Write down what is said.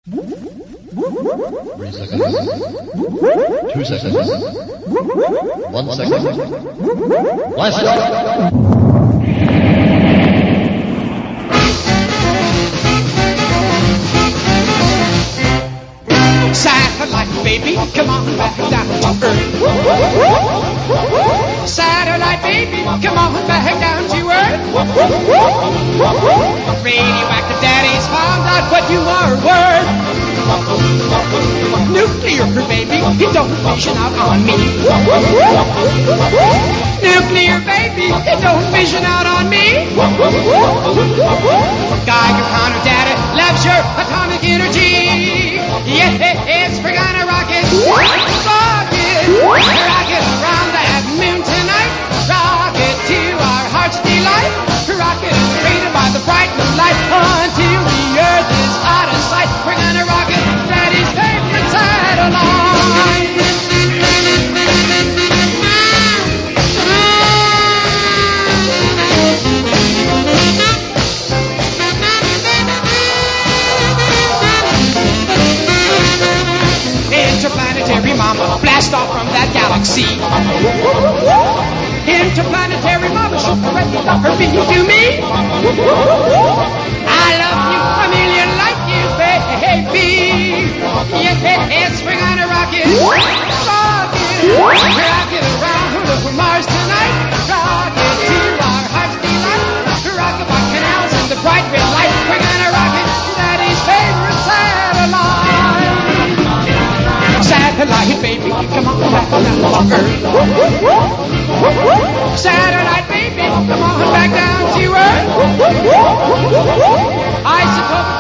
3 seconds. 2 seconds. 1 second. Blast off! Satellite, baby, come on back down to Earth. Satellite, baby, come on back down to Earth. Radioactive daddy's found out what you are worth. Nuclear, baby, it don't vision out on me. Nuclear, baby, it don't vision out on me. Geiger counter data loves your atomic energy. Yes, we're gonna rock it, rock it around that moon tonight. Rock it to our heart's delight. Rock it created by the bright moonlight until the earth is out of sight. We're gonna rock it, Daddy's favorite satellite. Interplanetary mama, blast off from that galaxy. Interplanetary mama, shoot the red her beam to me. I love you a million like you, baby. Yes, we're gonna rock it. Rock it around Mars tonight. Rock it to our heart's delight. Rock about canals and the bright red light. We're gonna rock it, Daddy's favorite satellite. Satellite, baby, come on back down to Earth. Satellite, baby, come on back down to Earth. I suppose